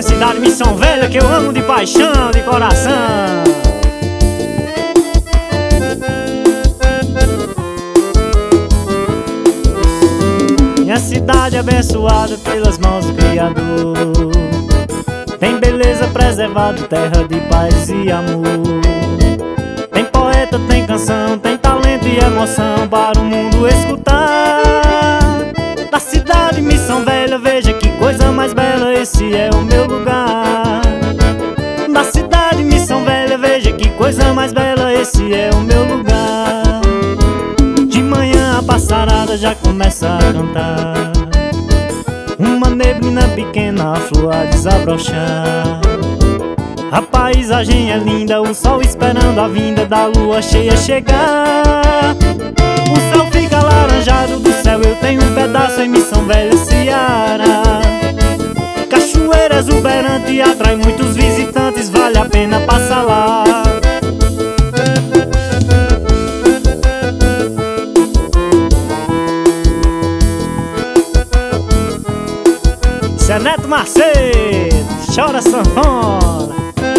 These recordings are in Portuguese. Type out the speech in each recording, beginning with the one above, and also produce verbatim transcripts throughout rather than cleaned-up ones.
minha cidade, Missão Velha, que eu amo de paixão, de coração. Minha cidade abençoada pelas mãos do Criador, tem beleza preservada, terra de paz e amor. Tem poeta, tem canção, tem talento e emoção para o mundo escutar. Da cidade Missão Velha, veja que coisa mais bela, esse é o meu lugar. Da cidade Missão Velha, veja que coisa mais bela, esse é o meu lugar. De manhã a passarada já começa a cantar, uma neblina pequena, a flor a desabrochar. A paisagem é linda, o sol esperando a vinda da lua cheia chegar. O céu fica alaranjado, do céu eu tenho um pedaço em Missão Velha, Ceará. Cachoeira exuberante atrai muitos visitantes, vale a pena passar lá. Isso é Neto Macedo, chora sanfona.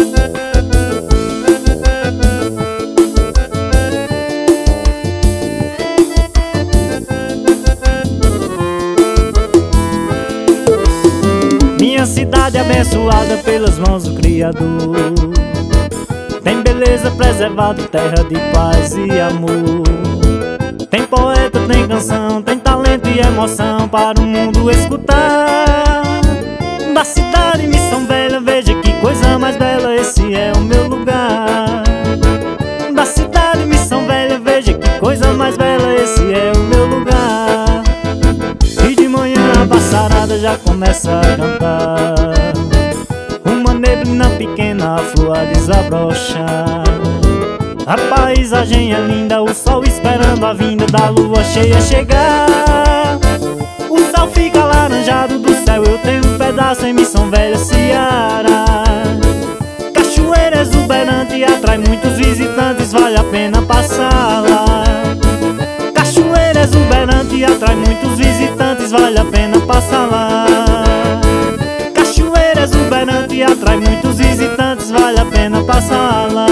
Minha cidade abençoada pelas mãos do Criador, tem beleza preservada, terra de paz e amor. Tem poeta, tem canção, tem talento e emoção para o mundo escutar. Da cidade Missão Velha, veja que coisa mais bela, esse é o meu lugar. Da cidade Missão Velha, veja que coisa mais bela, esse é o meu lugar. E de manhã a passarada já começa a cantar, uma neblina pequena, a flor a desabrochar. A paisagem é linda, o sol esperando a vinda da lua cheia chegar. O céu fica alaranjado, do céu eu tenho um pedaço em Missão Velha, Ceará. Cachoeira exuberante atrai muitos visitantes, vale a pena passar lá. Cachoeira exuberante atrai muitos visitantes, vale a pena passar lá. Cachoeira exuberante atrai muitos visitantes, vale a pena passar lá.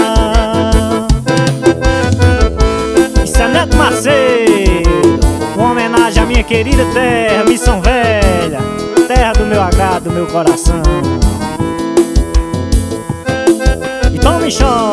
Isso é Neto Macedo, uma homenagem à minha querida terra, Missão Velha, terra do meu agado, do meu coração. E tome chão.